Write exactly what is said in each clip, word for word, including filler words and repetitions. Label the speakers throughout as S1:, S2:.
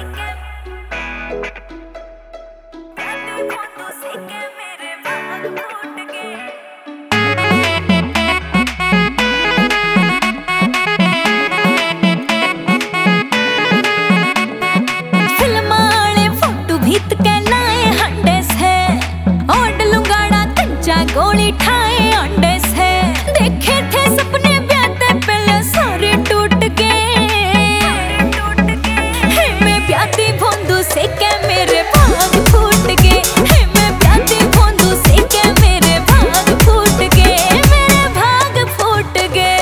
S1: गोली ठाए अंडे से देखे थे सपने ब्याते पहले सारे टूट गए। मैं ब्याती भोंदू से क्या मेरे भाग फूट गए। मैं ब्याती भोंदू से क्या मेरे भाग फूट गए। मेरे भाग फूट गए।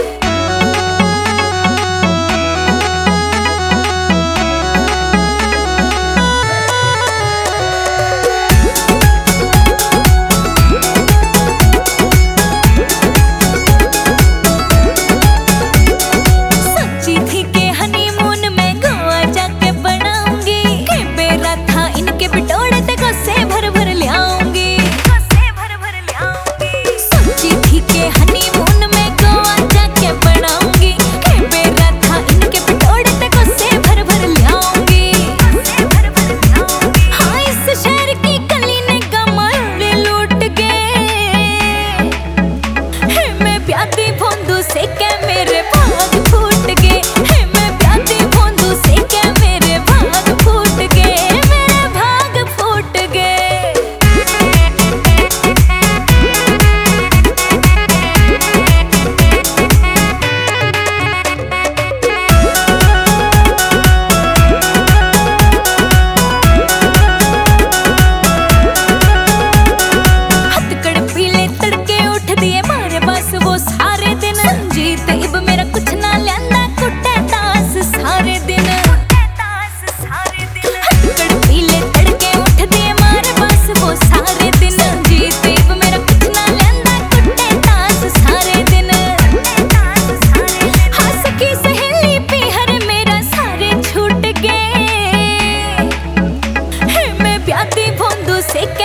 S1: ब्याती भोंदू से क्या मेरे भाग फूट गए। मैं ब्याती भोंदू से क्या मेरे भाग फूट गए। मेरे भाग फूट गए। हथकड़ पीले तड़के उठ दिए मारे बस वो सारे दिन। जीत इब मेरा कुछ ना लेंदा कुटे तास सारे दिन। हथकड़ पीले तड़के उठ दिए मारे बस वो सारे दिन। जीत इब मेरा कुछ ना लेंदा कुटे तास सारे दिन। हंस की सहेली पीहर मेरा सारे छूट गए। मैं ब्याती भोंदू से